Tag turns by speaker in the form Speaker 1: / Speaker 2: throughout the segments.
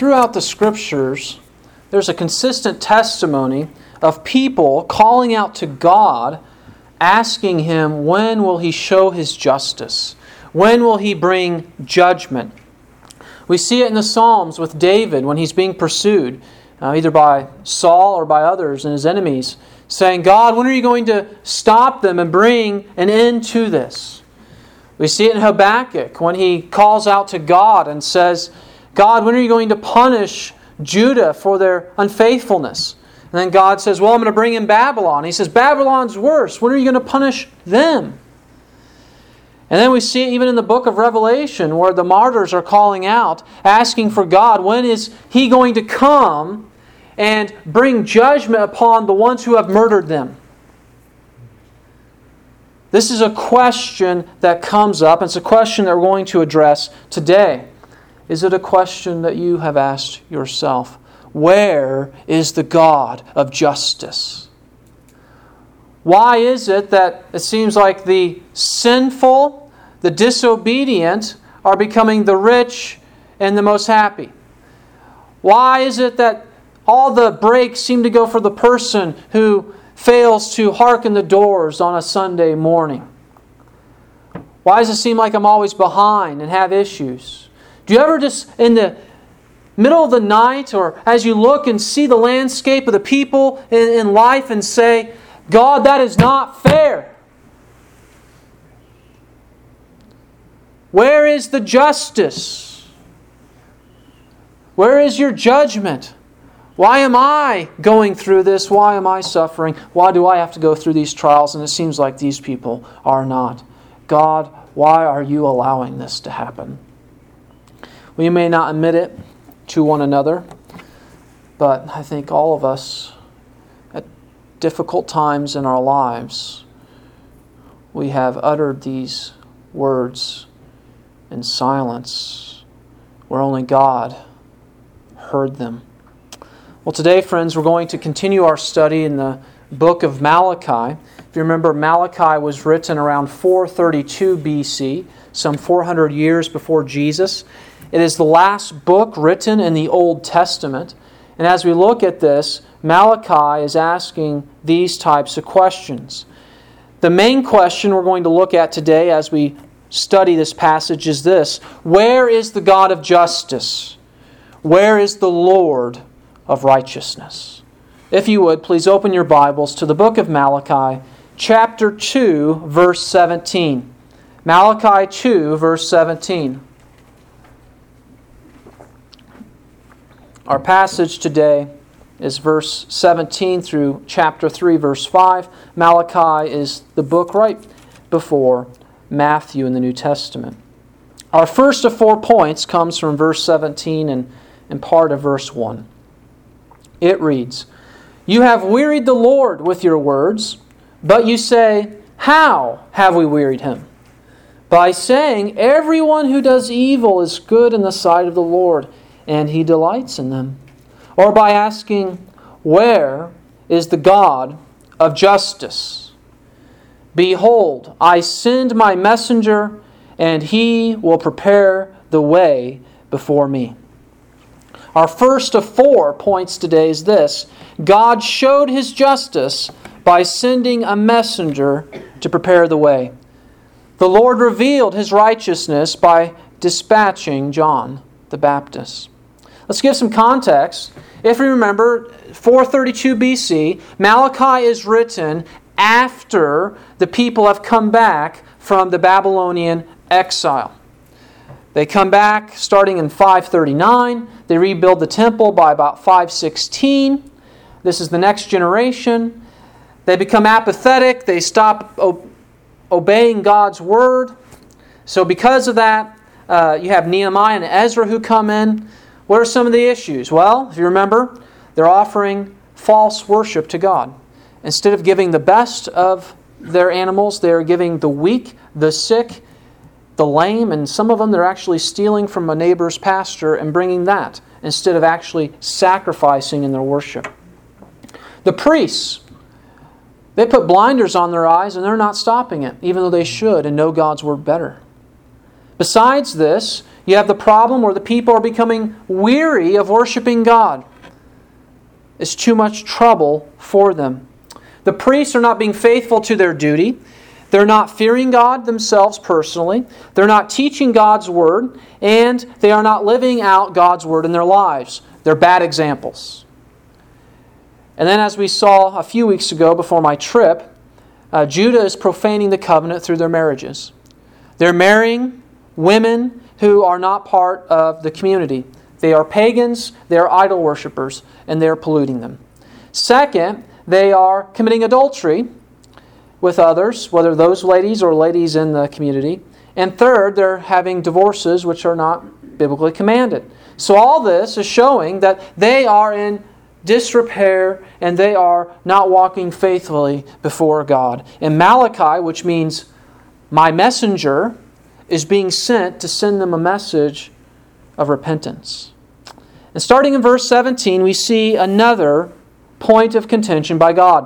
Speaker 1: throughout the Scriptures, there's a consistent testimony of people calling out to God, asking Him, when will He show His justice? When will He bring judgment? We see it in the Psalms with David when he's being pursued, either by Saul or by others and his enemies, saying, God, when are you going to stop them and bring an end to this? We see it in Habakkuk when he calls out to God and says, God, when are you going to punish Judah for their unfaithfulness? And then God says, well, I'm going to bring in Babylon. He says, Babylon's worse. When are you going to punish them? And then we see it even in the book of Revelation where the martyrs are calling out, asking for God, when is He going to come and bring judgment upon the ones who have murdered them? This is a question that comes up. It's a question that we're going to address today. Is it a question that you have asked yourself? Where is the God of justice? Why is it that it seems like the sinful, the disobedient are becoming the rich and the most happy? Why is it that all the breaks seem to go for the person who fails to hearken the doors on a Sunday morning? Why does it seem like I'm always behind and have issues? Do you ever just, in the middle of the night, or as you look and see the landscape of the people in life and say, God, that is not fair? Where is the justice? Where is your judgment? Why am I going through this? Why am I suffering? Why do I have to go through these trials? And it seems like these people are not. God, why are you allowing this to happen? We may not admit it to one another, but I think all of us, at difficult times in our lives, we have uttered these words in silence, where only God heard them. Well, today, friends, we're going to continue our study in the book of Malachi. If you remember, Malachi was written around 432 BC, some 400 years before Jesus. It is the last book written in the Old Testament. And as we look at this, Malachi is asking these types of questions. The main question we're going to look at today as we study this passage is this: where is the God of justice? Where is the Lord of righteousness? If you would, please open your Bibles to the book of Malachi, chapter 2, verse 17. Malachi 2, verse 17. Our passage today is verse 17 through chapter 3, verse 5. Malachi is the book right before Matthew in the New Testament. Our first of 4 points comes from verse 17 and part of verse 1. It reads, You have wearied the Lord with your words, but you say, How have we wearied Him? By saying, Everyone who does evil is good in the sight of the Lord, and He delights in them. Or by asking, Where is the God of justice? Behold, I send my messenger, and he will prepare the way before me. Our first of 4 points today is this: God showed His justice by sending a messenger to prepare the way. The Lord revealed His righteousness by dispatching John the Baptist. Let's give some context. If you remember, 432 BC, Malachi is written after the people have come back from the Babylonian exile. They come back starting in 539. They rebuild the temple by about 516. This is the next generation. They become apathetic. They stop obeying God's word. So because of that, you have Nehemiah and Ezra who come in. What are some of the issues? Well, if you remember, they're offering false worship to God. Instead of giving the best of their animals, they're giving the weak, the sick, the lame, and some of them they're actually stealing from a neighbor's pasture and bringing that instead of actually sacrificing in their worship. The priests, they put blinders on their eyes and they're not stopping it, even though they should and know God's word better. Besides this, you have the problem where the people are becoming weary of worshiping God. It's too much trouble for them. The priests are not being faithful to their duty. They're not fearing God themselves personally. They're not teaching God's Word. And they are not living out God's Word in their lives. They're bad examples. And then as we saw a few weeks ago before my trip, Judah is profaning the covenant through their marriages. They're marrying women who are not part of the community. They are pagans, they are idol worshippers, and they are polluting them. Second, they are committing adultery with others, whether those ladies or ladies in the community. And third, they're having divorces which are not biblically commanded. So all this is showing that they are in disrepair and they are not walking faithfully before God. And Malachi, which means my messenger, is being sent to send them a message of repentance. And starting in verse 17, we see another point of contention by God.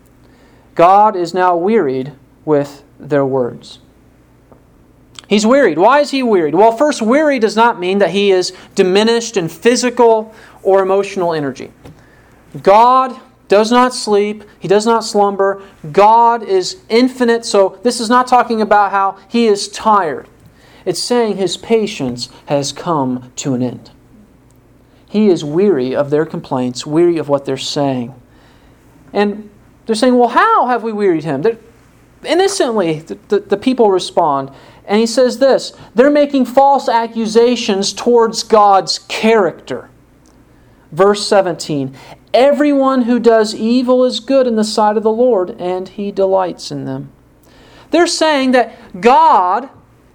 Speaker 1: God is now wearied with their words. He's wearied. Why is He wearied? Well, first, weary does not mean that He is diminished in physical or emotional energy. God does not sleep. He does not slumber. God is infinite. So this is not talking about how He is tired. It's saying His patience has come to an end. He is weary of their complaints, weary of what they're saying. And they're saying, well, how have we wearied Him? Innocently, the people respond. And He says this, they're making false accusations towards God's character. Verse 17, everyone who does evil is good in the sight of the Lord, and He delights in them. They're saying that God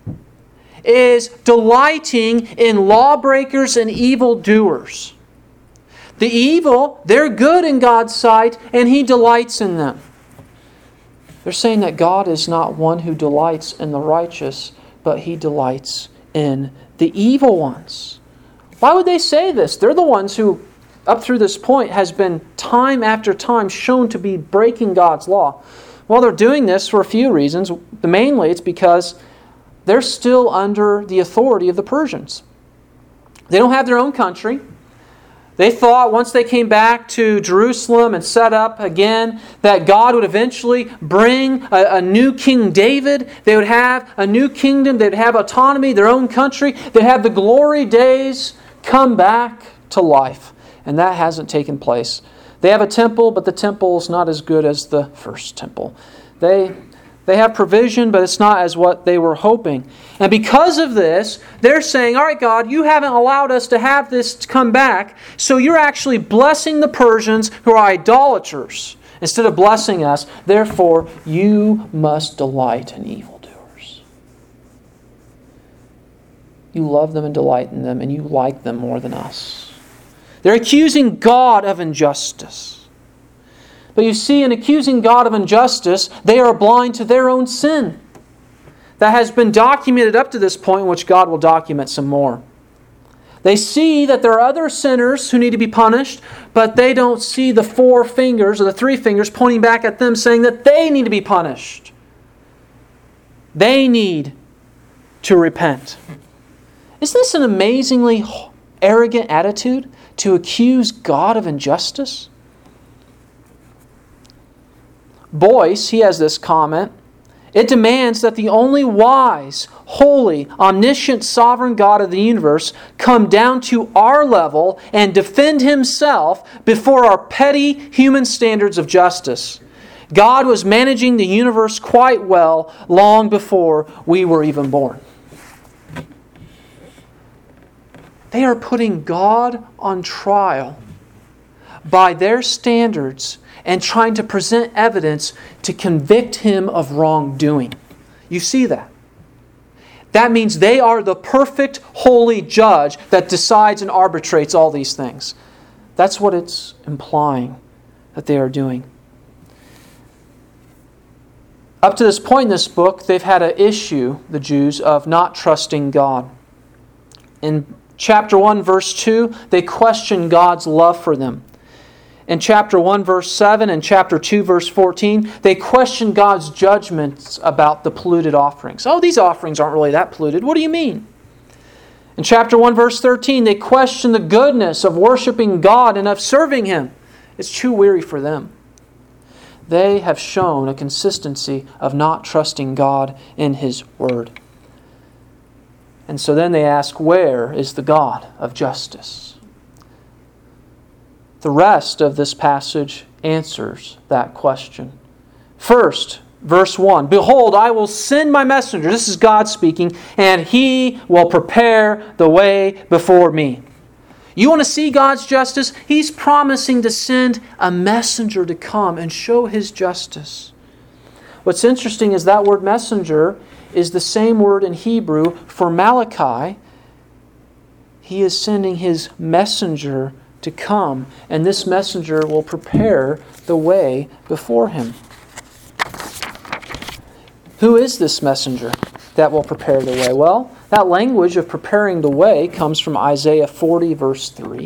Speaker 1: is delighting in lawbreakers and evildoers. The evil, they're good in God's sight, and He delights in them. They're saying that God is not one who delights in the righteous, but He delights in the evil ones. Why would they say this? They're the ones who, up through this point, has been time after time shown to be breaking God's law. Well, they're doing this for a few reasons. Mainly, it's because they're still under the authority of the Persians. They don't have their own country. They thought once they came back to Jerusalem and set up again that God would eventually bring a new King David. They would have a new kingdom. They'd have autonomy, their own country. They'd have the glory days come back to life. And that hasn't taken place. They have a temple, but the temple is not as good as the first temple. They have provision, but it's not as what they were hoping. And because of this, they're saying, all right, God, you haven't allowed us to have this to come back, so you're actually blessing the Persians who are idolaters instead of blessing us. Therefore, you must delight in evildoers. You love them and delight in them, and you like them more than us. They're accusing God of injustice. But you see, in accusing God of injustice, they are blind to their own sin. That has been documented up to this point, which God will document some more. They see that there are other sinners who need to be punished, but they don't see the four fingers or the three fingers pointing back at them saying that they need to be punished. They need to repent. Isn't this an amazingly arrogant attitude to accuse God of injustice? Boyce, he has this comment. It demands that the only wise, holy, omniscient, sovereign God of the universe come down to our level and defend Himself before our petty human standards of justice. God was managing the universe quite well long before we were even born. They are putting God on trial by their standards and trying to present evidence to convict Him of wrongdoing. You see that? That means they are the perfect, holy judge that decides and arbitrates all these things. That's what it's implying that they are doing. Up to this point in this book, they've had an issue, the Jews, of not trusting God. In chapter 1, verse 2, they question God's love for them. in chapter 1, verse 7 and chapter 2, verse 14, they question God's judgments about the polluted offerings. Oh, these offerings aren't really that polluted. What do you mean? In chapter 1, verse 13, they question the goodness of worshiping God and of serving Him. It's too weary for them. They have shown a consistency of not trusting God in His Word. And so then they ask, where is the God of justice? The rest of this passage answers that question. First, verse 1, Behold, I will send my messenger, this is God speaking, and He will prepare the way before me. You want to see God's justice? He's promising to send a messenger to come and show His justice. What's interesting is that word messenger is the same word in Hebrew for Malachi. He is sending His messenger to come, and this messenger will prepare the way before Him. Who is this messenger that will prepare the way? Well, that language of preparing the way comes from Isaiah 40, verse 3.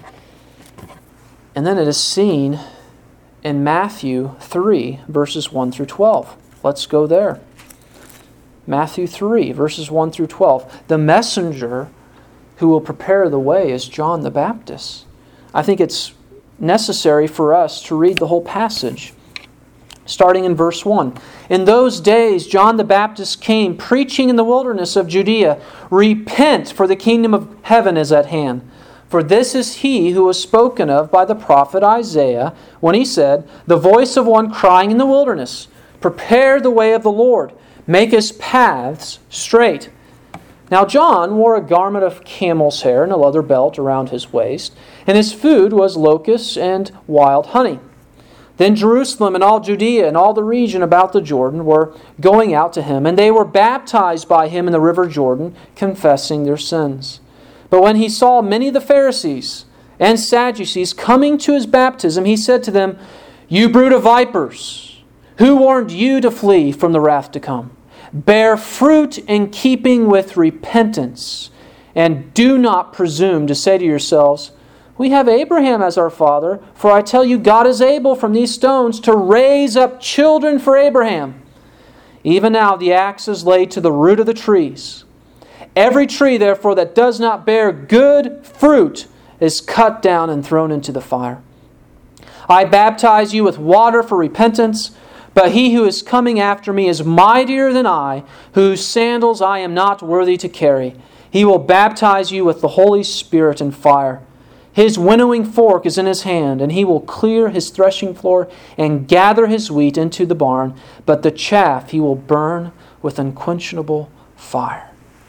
Speaker 1: And then it is seen in Matthew 3, verses 1 through 12. Let's go there. Matthew 3, verses 1 through 12. The messenger who will prepare the way is John the Baptist. I think it's necessary for us to read the whole passage. Starting in verse 1. In those days John the Baptist came, preaching in the wilderness of Judea, Repent, for the kingdom of heaven is at hand. For this is he who was spoken of by the prophet Isaiah, when he said, The voice of one crying in the wilderness, Prepare the way of the Lord, make His paths straight. Now John wore a garment of camel's hair and a leather belt around his waist, and his food was locusts and wild honey. Then Jerusalem and all Judea and all the region about the Jordan were going out to him, and they were baptized by him in the river Jordan, confessing their sins. But when he saw many of the Pharisees and Sadducees coming to his baptism, he said to them, You brood of vipers, who warned you to flee from the wrath to come? Bear fruit in keeping with repentance, and do not presume to say to yourselves, We have Abraham as our father, for I tell you, God is able from these stones to raise up children for Abraham. Even now the axe is laid to the root of the trees. Every tree, therefore, that does not bear good fruit is cut down and thrown into the fire. I baptize you with water for repentance, but he who is coming after me is mightier than I, whose sandals I am not worthy to carry. He will baptize you with the Holy Spirit and fire. His winnowing fork is in his hand, and he will clear his threshing floor and gather his wheat into the barn, but the chaff he will burn with unquenchable fire.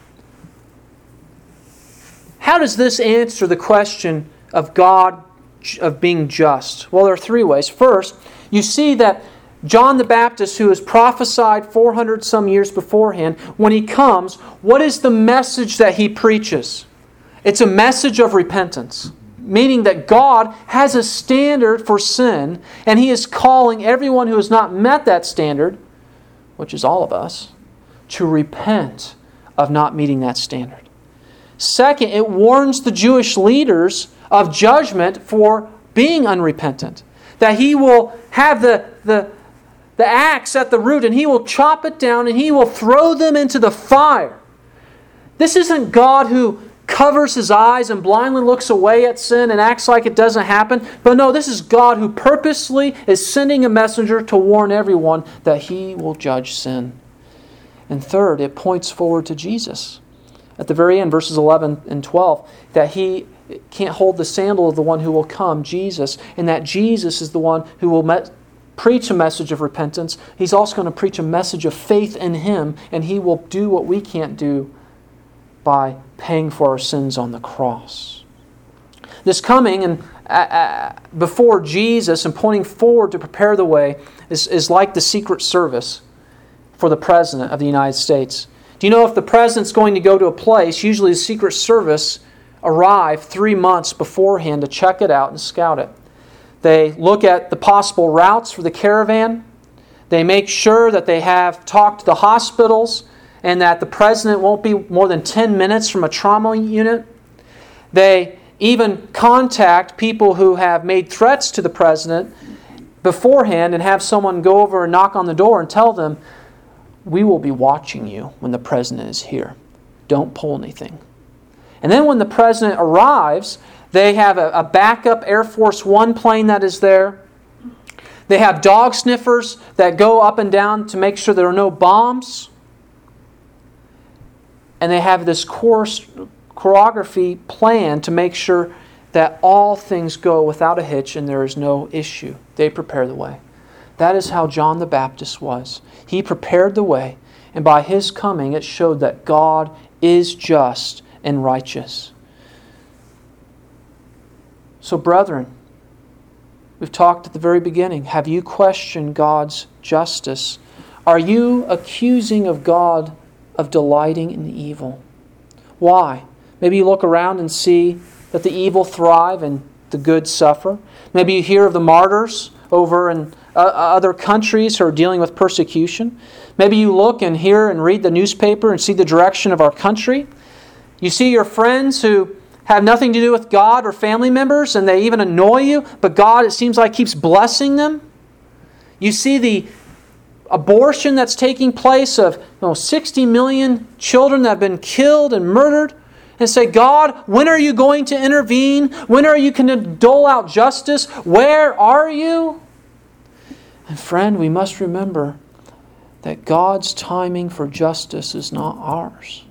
Speaker 1: How does this answer the question of God of being just? Well, there are three ways. First, you see that John the Baptist, who is prophesied 400 some years beforehand, when he comes, what is the message that he preaches? It's a message of repentance, meaning that God has a standard for sin, and He is calling everyone who has not met that standard, which is all of us, to repent of not meeting that standard. Second, it warns the Jewish leaders of judgment for being unrepentant, that He will have the axe at the root, and He will chop it down, and He will throw them into the fire. This isn't God who covers His eyes and blindly looks away at sin and acts like it doesn't happen. But no, this is God who purposely is sending a messenger to warn everyone that He will judge sin. And third, it points forward to Jesus. At the very end, verses 11 and 12, that He can't hold the sandal of the one who will come, Jesus, and that Jesus is the one who will preach a message of repentance. He's also going to preach a message of faith in Him, and He will do what we can't do by paying for our sins on the cross. This coming and before Jesus and pointing forward to prepare the way is like the Secret Service for the President of the United States. Do you know if the President's going to go to a place, usually the Secret Service arrive 3 months beforehand to check it out and scout it. They look at the possible routes for the caravan. They make sure that they have talked to the hospitals and that the President won't be more than 10 minutes from a trauma unit. They even contact people who have made threats to the president beforehand and have someone go over and knock on the door and tell them, we will be watching you when the president is here. Don't pull anything. And then when the president arrives, they have a backup Air Force One plane that is there. They have dog sniffers that go up and down to make sure there are no bombs. And they have this choreography plan to make sure that all things go without a hitch and there is no issue. They prepare the way. That is how John the Baptist was. He prepared the way, and by his coming it showed that God is just and righteous. So, brethren, we've talked at the very beginning. Have you questioned God's justice? Are you accusing of God of delighting in evil? Why? Maybe you look around and see that the evil thrive and the good suffer. Maybe you hear of the martyrs over in other countries who are dealing with persecution. Maybe you look and hear and read the newspaper and see the direction of our country. You see your friends who have nothing to do with God or family members, and they even annoy you, but God, it seems like, keeps blessing them. You see the abortion that's taking place of 60 million children that have been killed and murdered, and say, God, when are you going to intervene? When are you going to dole out justice? Where are you? And friend, we must remember that God's timing for justice is not ours.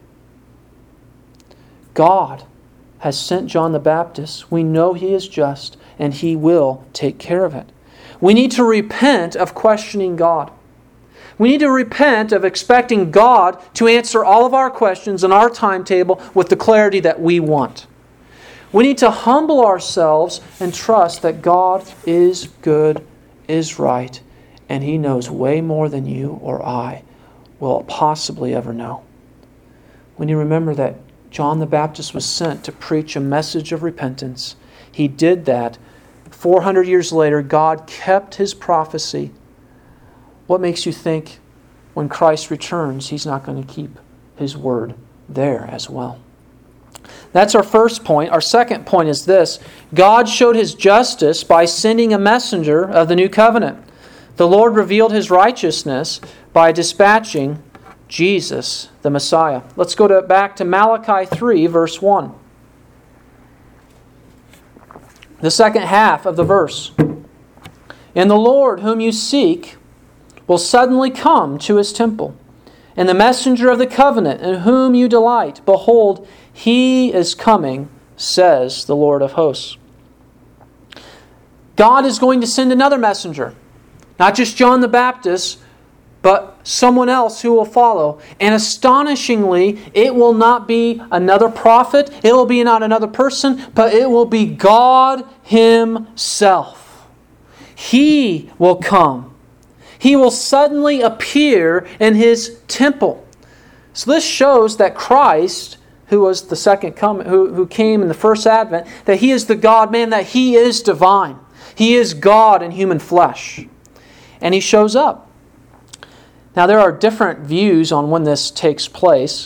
Speaker 1: God has sent John the Baptist. We know he is just, and he will take care of it. We need to repent of questioning God. We need to repent of expecting God to answer all of our questions in our timetable with the clarity that we want. We need to humble ourselves and trust that God is good, is right, and He knows way more than you or I will possibly ever know. We need to remember that John the Baptist was sent to preach a message of repentance. He did that. 400 years later, God kept His prophecy. What makes you think when Christ returns, He's not going to keep His word there as well? That's our first point. Our second point is this. God showed His justice by sending a messenger of the new covenant. The Lord revealed His righteousness by dispatching Jesus, the Messiah. Let's go back to Malachi 3, verse 1. The second half of the verse. And the Lord whom you seek will suddenly come to His temple. And the messenger of the covenant in whom you delight, behold, He is coming, says the Lord of hosts. God is going to send another messenger. Not just John the Baptist, but someone else who will follow. And astonishingly, it will not be another prophet. It will be not another person, but it will be God Himself. He will come. He will suddenly appear in His temple. So this shows that Christ, who was the second coming, who came in the first advent, that He is the God-man, that He is divine. He is God in human flesh. And He shows up. Now, there are different views on when this takes place.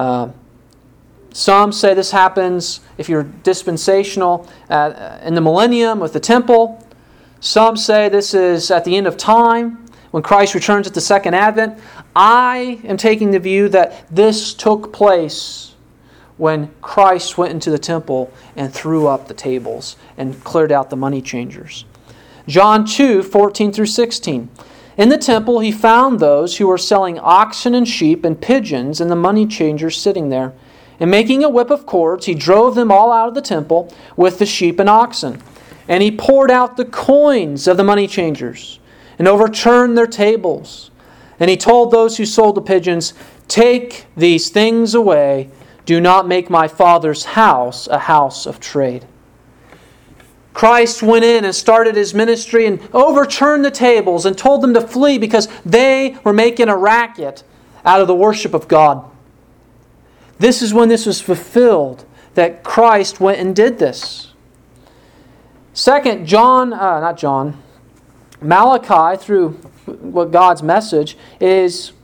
Speaker 1: Some say this happens, if you're dispensational, in the millennium with the temple. Some say this is at the end of time, when Christ returns at the second advent. I am taking the view that this took place when Christ went into the temple and threw up the tables and cleared out the money changers. John 2, 14 through 16. In the temple He found those who were selling oxen and sheep and pigeons and the money changers sitting there. And making a whip of cords, He drove them all out of the temple with the sheep and oxen. And He poured out the coins of the money changers and overturned their tables. And He told those who sold the pigeons, "Take these things away. Do not make my Father's house a house of trade." Christ went in and started His ministry and overturned the tables and told them to flee because they were making a racket out of the worship of God. This is when this was fulfilled, that Christ went and did this. Second, Malachi, through what God's message, is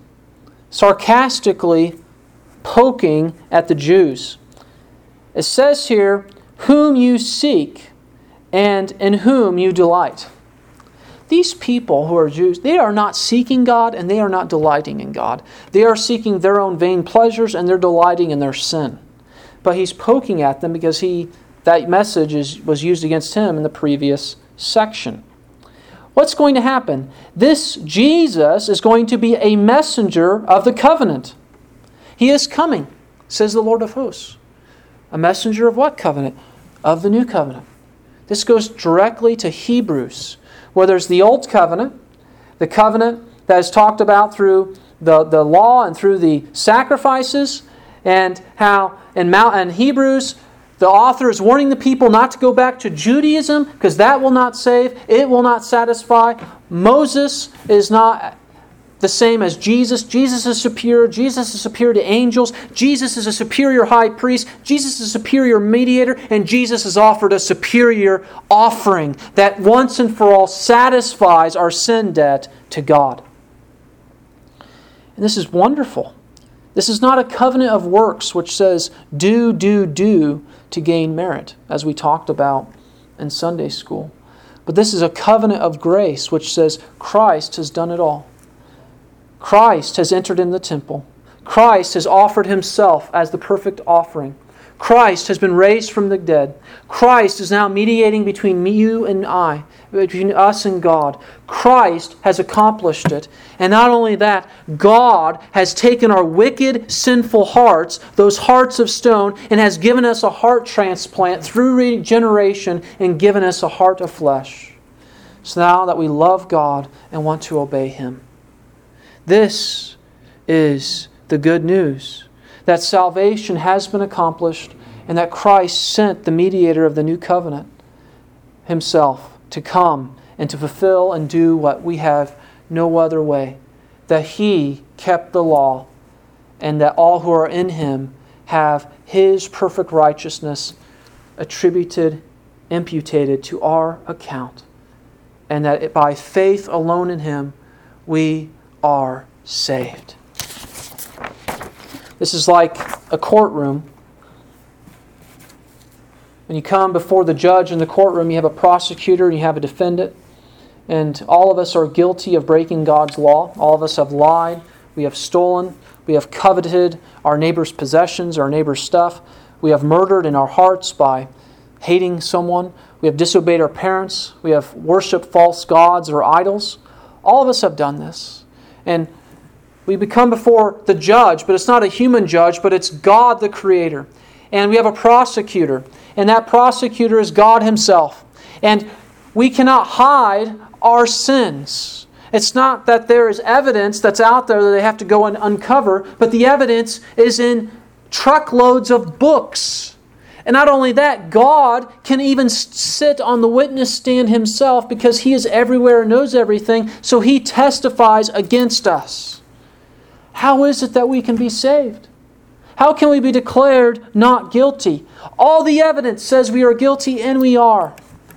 Speaker 1: sarcastically poking at the Jews. It says here, whom you seek and in whom you delight. These people who are Jews, they are not seeking God and they are not delighting in God. They are seeking their own vain pleasures and they're delighting in their sin. But he's poking at them because that message was used against him in the previous section. What's going to happen? This Jesus is going to be a messenger of the covenant. He is coming, says the Lord of hosts. A messenger of what covenant? Of the new covenant. This goes directly to Hebrews, where there's the old covenant, the covenant that is talked about through the law and through the sacrifices, and how in Hebrews the author is warning the people not to go back to Judaism because that will not save, it will not satisfy. Moses is not the same as Jesus. Jesus is superior. Jesus is superior to angels. Jesus is a superior high priest. Jesus is a superior mediator. And Jesus has offered a superior offering that once and for all satisfies our sin debt to God. And this is wonderful. This is not a covenant of works which says do to gain merit, as we talked about in Sunday school. But this is a covenant of grace which says Christ has done it all. Christ has entered in the temple. Christ has offered Himself as the perfect offering. Christ has been raised from the dead. Christ is now mediating between you and I, between us and God. Christ has accomplished it. And not only that, God has taken our wicked, sinful hearts, those hearts of stone, and has given us a heart transplant through regeneration and given us a heart of flesh. So now that we love God and want to obey Him. This is the good news, that salvation has been accomplished and that Christ sent the mediator of the new covenant Himself to come and to fulfill and do what we have no other way, that He kept the law and that all who are in Him have His perfect righteousness imputed to our account, and that by faith alone in Him we are saved. This is like a courtroom. When you come before the judge in the courtroom, you have a prosecutor and you have a defendant. And all of us are guilty of breaking God's law. All of us have lied. We have stolen. We have coveted our neighbor's possessions, our neighbor's stuff. We have murdered in our hearts by hating someone. We have disobeyed our parents. We have worshipped false gods or idols. All of us have done this. And we become before the judge, but it's not a human judge, but it's God the Creator. And we have a prosecutor, and that prosecutor is God Himself. And we cannot hide our sins. It's not that there is evidence that's out there that they have to go and uncover, but the evidence is in truckloads of books. And not only that, God can even sit on the witness stand Himself because He is everywhere and knows everything, so He testifies against us. How is it that we can be saved? How can we be declared not guilty? All the evidence says we are guilty, and we are.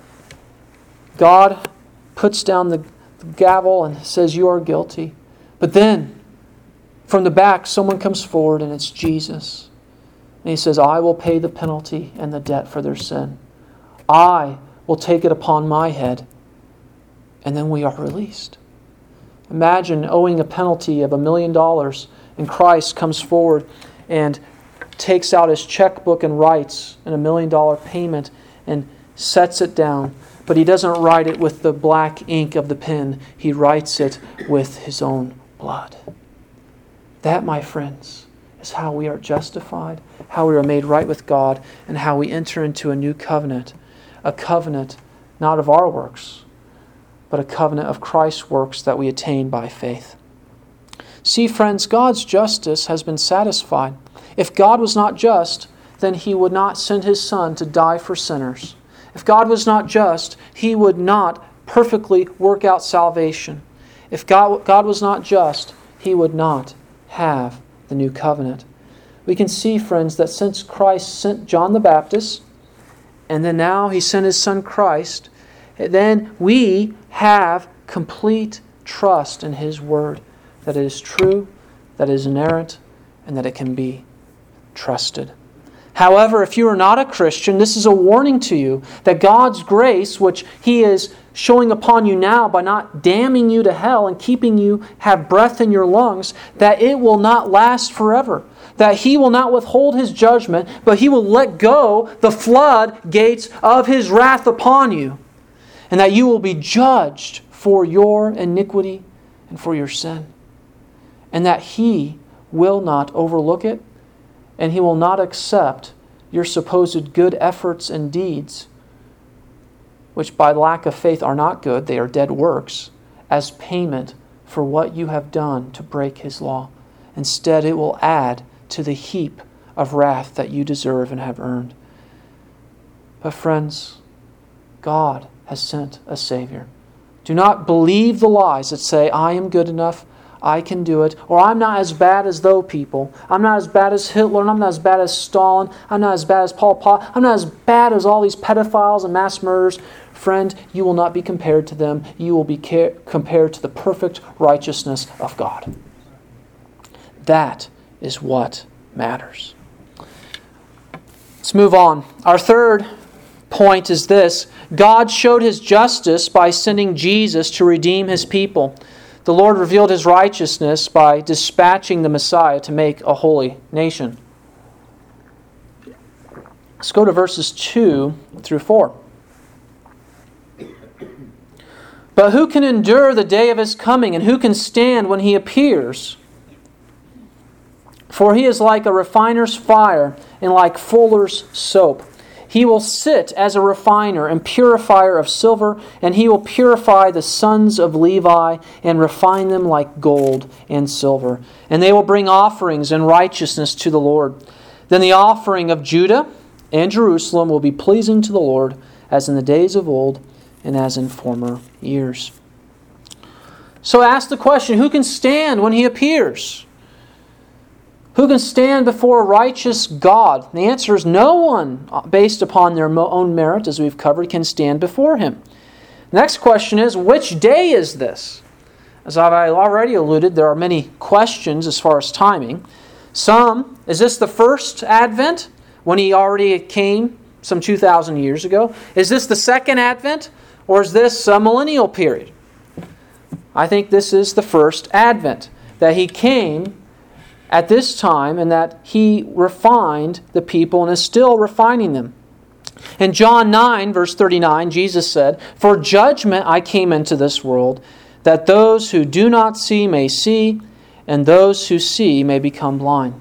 Speaker 1: God puts down the gavel and says, "You are guilty." But then, from the back, someone comes forward, and it's Jesus. And He says, "I will pay the penalty and the debt for their sin. I will take it upon my head." And then we are released. Imagine owing a penalty of $1 million, and Christ comes forward and takes out His checkbook and writes a $1 million payment and sets it down. But He doesn't write it with the black ink of the pen. He writes it with His own blood. That, my friends, is how we are justified, how we are made right with God, and how we enter into a new covenant. A covenant not of our works, but a covenant of Christ's works that we attain by faith. See, friends, God's justice has been satisfied. If God was not just, then He would not send His Son to die for sinners. If God was not just, He would not perfectly work out salvation. If God was not just, He would not have the new covenant. We can see, friends, that since Christ sent John the Baptist, and then now He sent His Son Christ, then we have complete trust in His Word, that it is true, that it is inerrant, and that it can be trusted. However, if you are not a Christian, this is a warning to you that God's grace, which He is showing upon you now by not damning you to hell and keeping you have breath in your lungs, that it will not last forever. That He will not withhold His judgment, but He will let go the floodgates of His wrath upon you. And that you will be judged for your iniquity and for your sin. And that He will not overlook it, and He will not accept your supposed good efforts and deeds, which by lack of faith are not good, they are dead works, as payment for what you have done to break His law. Instead, it will add to the heap of wrath that you deserve and have earned. But friends, God has sent a Savior. Do not believe the lies that say, I am good enough, I can do it, or I'm not as bad as those people. I'm not as bad as Hitler, and I'm not as bad as Stalin. I'm not as bad as Pol Pot. I'm not as bad as all these pedophiles and mass murderers. Friend, you will not be compared to them. You will be compared to the perfect righteousness of God. That is what matters. Let's move on. Our third point is this. God showed His justice by sending Jesus to redeem His people. The Lord revealed His righteousness by dispatching the Messiah to make a holy nation. Let's go to verses 2 through 4. But who can endure the day of His coming, and who can stand when He appears? For He is like a refiner's fire and like fuller's soap. He will sit as a refiner and purifier of silver, and He will purify the sons of Levi and refine them like gold and silver. And they will bring offerings in righteousness to the Lord. Then the offering of Judah and Jerusalem will be pleasing to the Lord, as in the days of old and as in former years. So ask the question, who can stand when He appears? Who can stand before a righteous God? The answer is no one, based upon their own merit, as we've covered, can stand before Him. The next question is, which day is this? As I've already alluded, there are many questions as far as timing. Some, is this the first Advent, when He already came some 2,000 years ago? Is this the second Advent, or is this a millennial period? I think this is the first Advent, that He came at this time, and that He refined the people and is still refining them. In John 9, verse 39, Jesus said, For judgment I came into this world, that those who do not see may see, and those who see may become blind.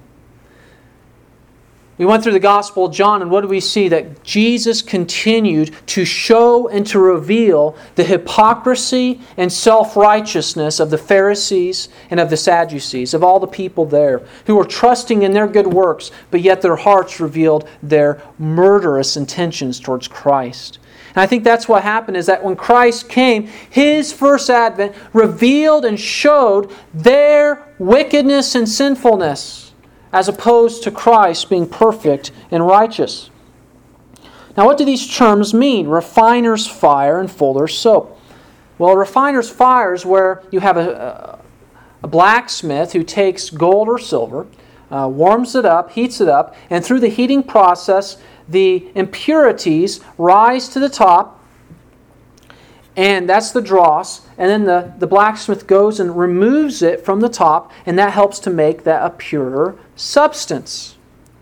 Speaker 1: We went through the Gospel of John, and what do we see? That Jesus continued to show and to reveal the hypocrisy and self-righteousness of the Pharisees and of the Sadducees, of all the people there, who were trusting in their good works, but yet their hearts revealed their murderous intentions towards Christ. And I think that's what happened, is that when Christ came, His first advent revealed and showed their wickedness and sinfulness, as opposed to Christ being perfect and righteous. Now, what do these terms mean? Refiner's fire and fuller's soap. Well, a refiner's fire is where you have a blacksmith who takes gold or silver, warms it up, heats it up, and through the heating process, the impurities rise to the top, and that's the dross, and then the blacksmith goes and removes it from the top, and that helps to make that a purer substance.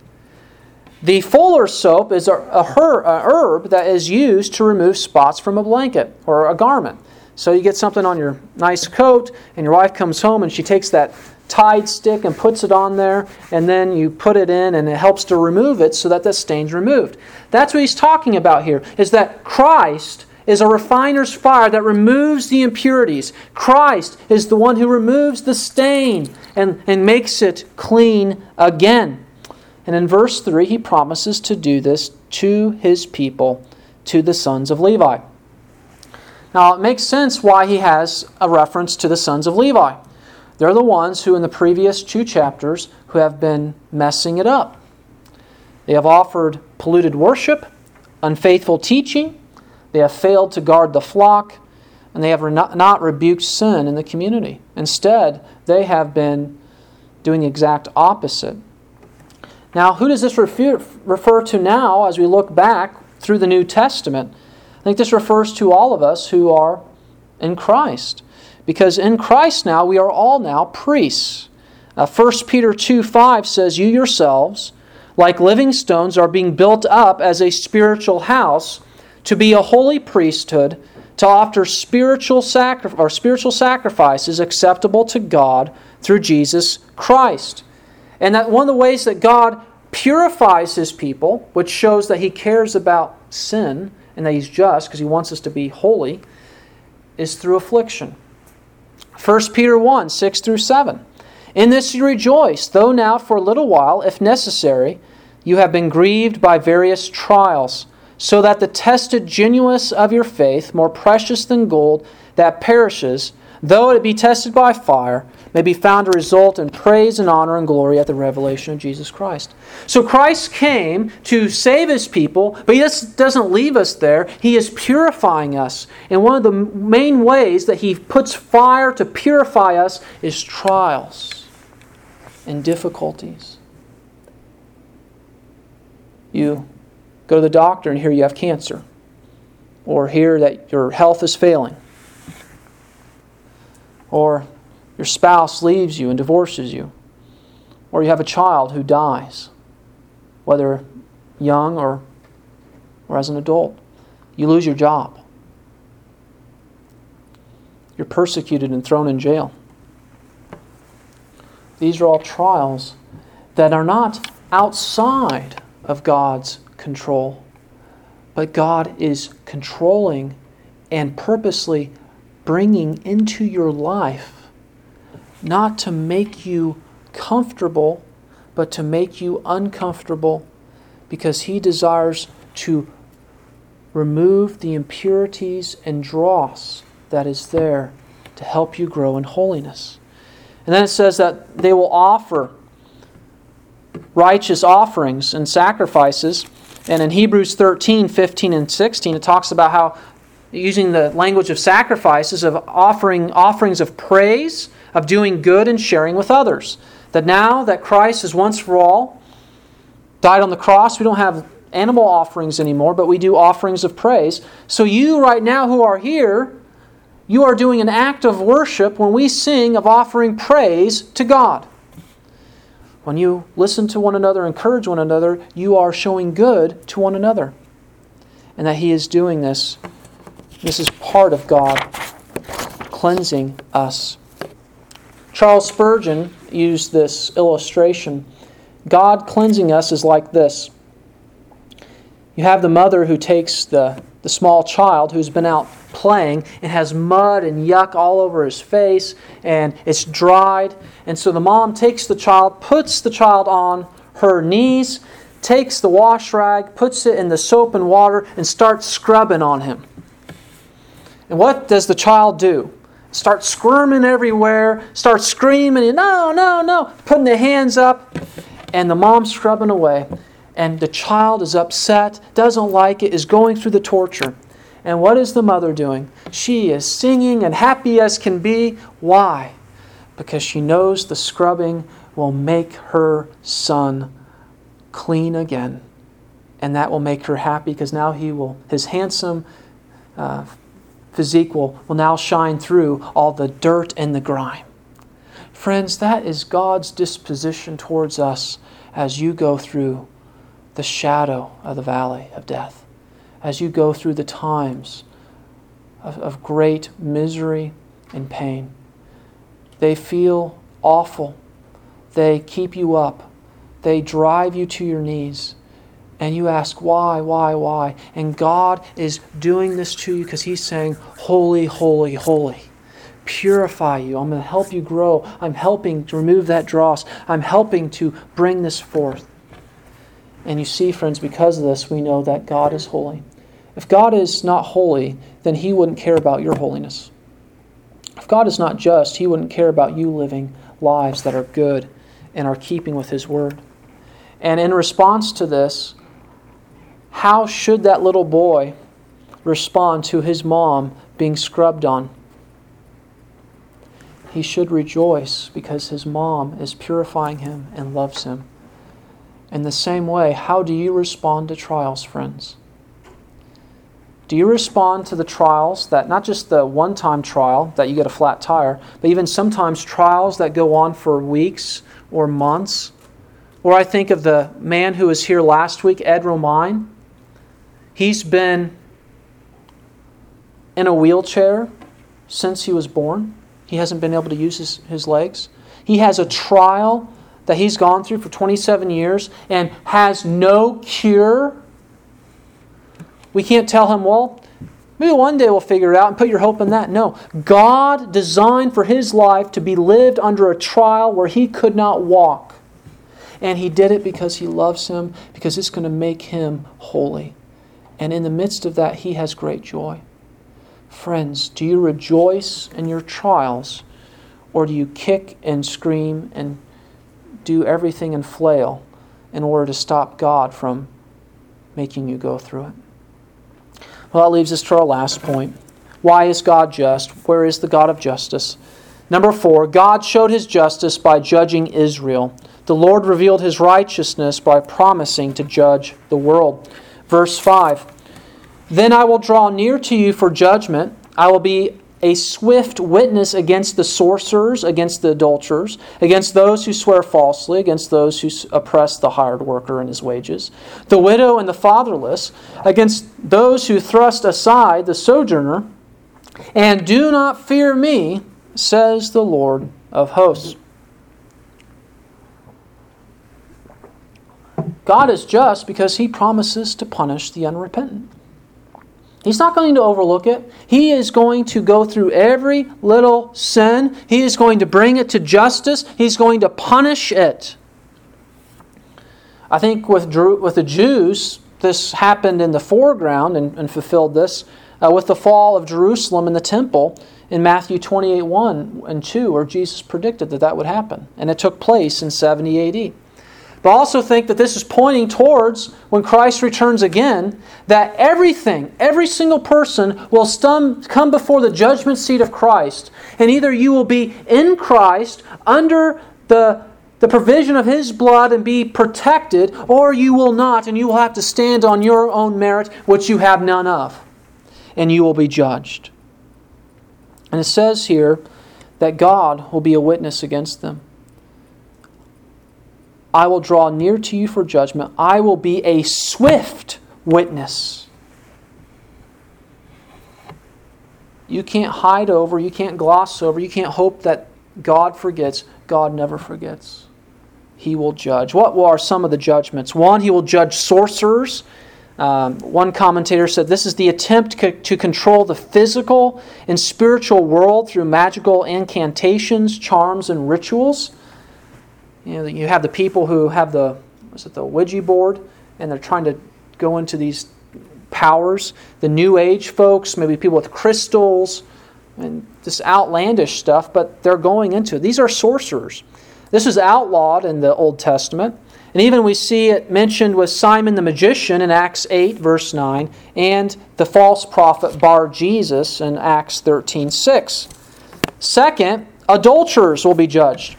Speaker 1: The fuller's soap is a herb that is used to remove spots from a blanket or a garment. So you get something on your nice coat, and your wife comes home and she takes that Tide stick and puts it on there, and then you put it in, and it helps to remove it so that the stain's removed. That's what he's talking about here, is that Christ is a refiner's fire that removes the impurities. Christ is the one who removes the stain and makes it clean again. And in verse 3, he promises to do this to his people, to the sons of Levi. Now, it makes sense why he has a reference to the sons of Levi. They're the ones who in the previous 2 chapters who have been messing it up. They have offered polluted worship, unfaithful teaching, they have failed to guard the flock, and they have not rebuked sin in the community. Instead, they have been doing the exact opposite. Now, who does this refer to now as we look back through the New Testament? I think this refers to all of us who are in Christ. Because in Christ now, we are all now priests. 1 Peter 2:5 says, "You yourselves, like living stones, are being built up as a spiritual house to be a holy priesthood, to offer spiritual sacrifices acceptable to God through Jesus Christ." And that one of the ways that God purifies His people, which shows that He cares about sin and that He's just because He wants us to be holy, is through affliction. 1 Peter 1:6-7. "In this you rejoice, though now for a little while, if necessary, you have been grieved by various trials, so that the tested genuineness of your faith, more precious than gold that perishes, though it be tested by fire, may be found to result in praise and honor and glory at the revelation of Jesus Christ." So Christ came to save His people, but He just doesn't leave us there. He is purifying us. And one of the main ways that He puts fire to purify us is trials and difficulties. You go to the doctor and hear you have cancer, or hear that your health is failing, or your spouse leaves you and divorces you, or you have a child who dies, whether young or as an adult. You lose your job. You're persecuted and thrown in jail. These are all trials that are not outside of God's control, but God is controlling and purposely bringing into your life, not to make you comfortable, but to make you uncomfortable, because He desires to remove the impurities and dross that is there to help you grow in holiness. And then it says that they will offer righteous offerings and sacrifices. And in Hebrews 13:15 and 16, it talks about how, using the language of sacrifices, of offering offerings of praise, of doing good and sharing with others. That now that Christ is once for all died on the cross, we don't have animal offerings anymore, but we do offerings of praise. So you right now who are here, you are doing an act of worship when we sing of offering praise to God. When you listen to one another, encourage one another, you are showing good to one another. And that He is doing this. This is part of God cleansing us. Charles Spurgeon used this illustration. God cleansing us is like this. You have the mother who takes the small child who's been out playing and has mud and yuck all over his face and it's dried. And so the mom takes the child, puts the child on her knees, takes the wash rag, puts it in the soap and water and starts scrubbing on him. And what does the child do? Start squirming everywhere, start screaming, no, no, no, putting the hands up, and the mom's scrubbing away. And the child is upset, doesn't like it, is going through the torture. And what is the mother doing? She is singing and happy as can be. Why? Because she knows the scrubbing will make her son clean again. And that will make her happy because now his handsome physique will now shine through all the dirt and the grime. Friends, that is God's disposition towards us as you go through the shadow of the valley of death, as you go through the times of great misery and pain. They feel awful. They keep you up. They drive you to your knees. And you ask, why? And God is doing this to you because He's saying, holy, holy, holy. Purify you. I'm going to help you grow. I'm helping to remove that dross. I'm helping to bring this forth. And you see, friends, because of this, we know that God is holy. If God is not holy, then He wouldn't care about your holiness. If God is not just, He wouldn't care about you living lives that are good and are keeping with His Word. And in response to this, how should that little boy respond to his mom being scrubbed on? He should rejoice because his mom is purifying him and loves him. In the same way, how do you respond to trials, friends? Do you respond to the trials that, not just the one-time trial that you get a flat tire, but even sometimes trials that go on for weeks or months? Or I think of the man who was here last week, Ed Romine. He's been in a wheelchair since he was born. He hasn't been able to use his legs. He has a trial that he's gone through for 27 years and has no cure. We can't tell him, well, maybe one day we'll figure it out and put your hope in that. No. God designed for his life to be lived under a trial where he could not walk. And he did it because he loves him, because it's going to make him holy. And in the midst of that, he has great joy. Friends, do you rejoice in your trials, or do you kick and scream and do everything and flail in order to stop God from making you go through it? Well, that leaves us to our last point. Why is God just? Where is the God of justice? Number 4, God showed His justice by judging Israel. The Lord revealed His righteousness by promising to judge the world. Verse 5, Then I will draw near to you for judgment. I will be a swift witness against the sorcerers, against the adulterers, against those who swear falsely, against those who oppress the hired worker and his wages, the widow and the fatherless, against those who thrust aside the sojourner. And do not fear me, says the Lord of hosts. God is just because He promises to punish the unrepentant. He's not going to overlook it. He is going to go through every little sin. He is going to bring it to justice. He's going to punish it. I think with the Jews, this happened in the foreground and fulfilled this with the fall of Jerusalem and the temple in Matthew 28, 1 and 2, where Jesus predicted that would happen. And it took place in 70 A.D. But I also think that this is pointing towards when Christ returns again, that everything, every single person will come before the judgment seat of Christ. And either you will be in Christ under the provision of His blood and be protected, or you will not, and you will have to stand on your own merit, which you have none of. And you will be judged. And it says here that God will be a witness against them. I will draw near to you for judgment. I will be a swift witness. You can't hide over, you can't gloss over, you can't hope that God forgets. God never forgets. He will judge. What are some of the judgments? 1, He will judge sorcerers. One commentator said this is the attempt to control the physical and spiritual world through magical incantations, charms, and rituals. You have the people who have the Ouija board, and they're trying to go into these powers. The New Age folks, maybe people with crystals, and this outlandish stuff, but they're going into it. These are sorcerers. This is outlawed in the Old Testament. And even we see it mentioned with Simon the magician in Acts 8, verse 9, and the false prophet Bar-Jesus in Acts 13:6. Second, adulterers will be judged.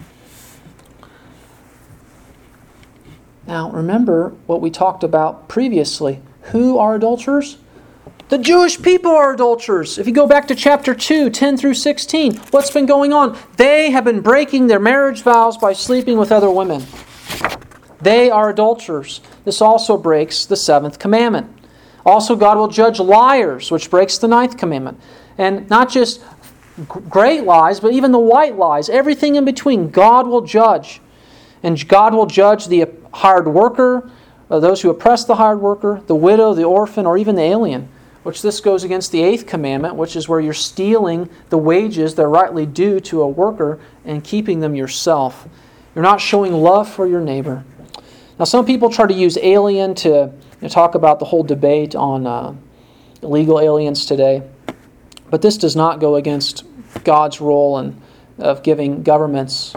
Speaker 1: Now, remember what we talked about previously. Who are adulterers? The Jewish people are adulterers. If you go back to chapter 2, 10 through 16, what's been going on? They have been breaking their marriage vows by sleeping with other women. They are adulterers. This also breaks the 7th commandment. Also, God will judge liars, which breaks the 9th commandment. And not just great lies, but even the white lies. Everything in between, God will judge. And God will judge the hired worker, those who oppress the hired worker, the widow, the orphan, or even the alien. Which this goes against the 8th commandment, which is where you're stealing the wages that are rightly due to a worker and keeping them yourself. You're not showing love for your neighbor. Now, some people try to use alien to talk about the whole debate on illegal aliens today. But this does not go against God's role of giving governments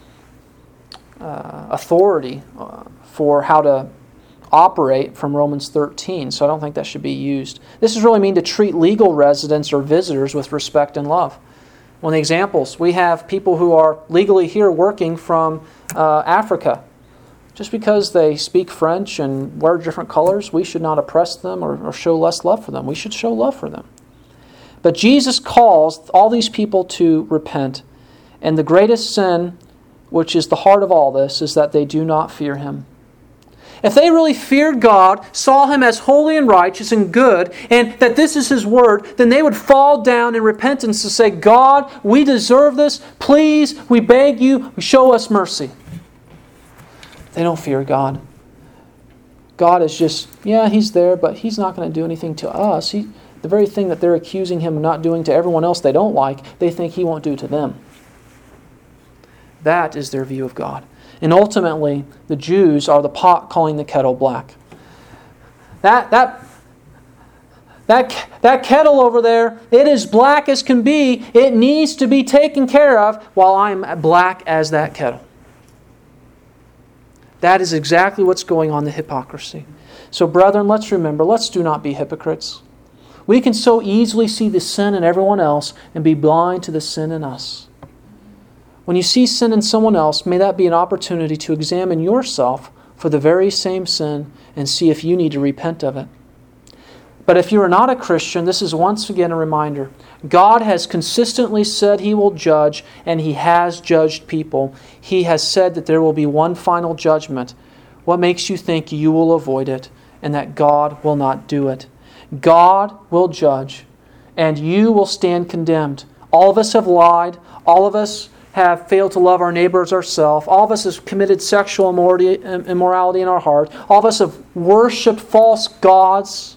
Speaker 1: authority for how to operate from Romans 13. So I don't think that should be used. This is really mean to treat legal residents or visitors with respect and love. One of the examples, we have people who are legally here working from Africa. Just because they speak French and wear different colors, we should not oppress them or show less love for them. We should show love for them. But Jesus calls all these people to repent. And the greatest sin, which is the heart of all this, is that they do not fear Him. If they really feared God, saw Him as holy and righteous and good, and that this is His Word, then they would fall down in repentance to say, God, we deserve this. Please, we beg you, show us mercy. They don't fear God. God is just, He's there, but He's not going to do anything to us. The very thing that they're accusing Him of not doing to everyone else they don't like, they think He won't do to them. That is their view of God. And ultimately, the Jews are the pot calling the kettle black. That kettle over there, it is black as can be. It needs to be taken care of while I'm black as that kettle. That is exactly what's going on in the hypocrisy. So brethren, let's remember, let's do not be hypocrites. We can so easily see the sin in everyone else and be blind to the sin in us. When you see sin in someone else, may that be an opportunity to examine yourself for the very same sin and see if you need to repent of it. But if you are not a Christian, this is once again a reminder. God has consistently said He will judge, and He has judged people. He has said that there will be one final judgment. What makes you think you will avoid it and that God will not do it? God will judge, and you will stand condemned. All of us have lied. All of us have failed to love our neighbors ourselves. All of us have committed sexual immorality in our heart. All of us have worshipped false gods.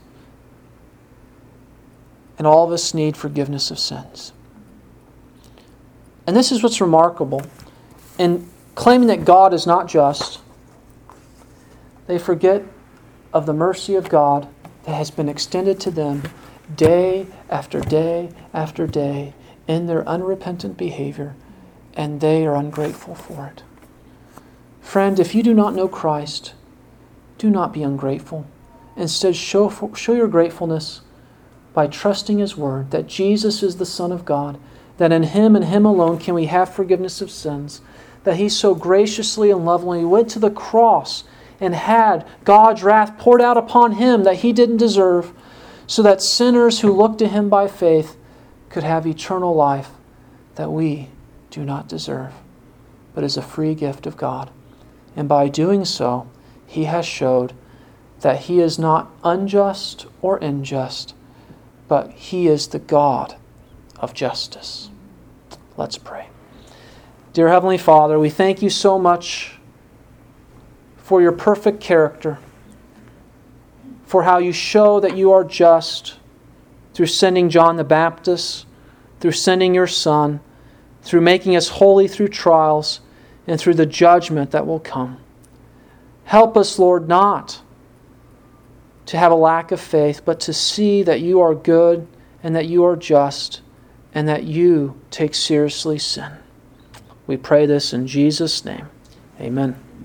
Speaker 1: And all of us need forgiveness of sins. And this is what's remarkable. In claiming that God is not just, they forget of the mercy of God that has been extended to them day after day after day in their unrepentant behavior, and they are ungrateful for it. Friend, if you do not know Christ, do not be ungrateful. Instead, show your gratefulness by trusting His Word, that Jesus is the Son of God, that in Him and Him alone can we have forgiveness of sins, that He so graciously and lovingly went to the cross and had God's wrath poured out upon Him that He didn't deserve, so that sinners who look to Him by faith could have eternal life that we do not deserve, but is a free gift of God. And by doing so, He has showed that He is not unjust or unjust, but He is the God of justice. Let's pray. Dear Heavenly Father, we thank You so much for Your perfect character, for how You show that You are just through sending John the Baptist, through sending Your Son, through making us holy through trials, and through the judgment that will come. Help us, Lord, not to have a lack of faith, but to see that You are good and that You are just and that You take seriously sin. We pray this in Jesus' name. Amen.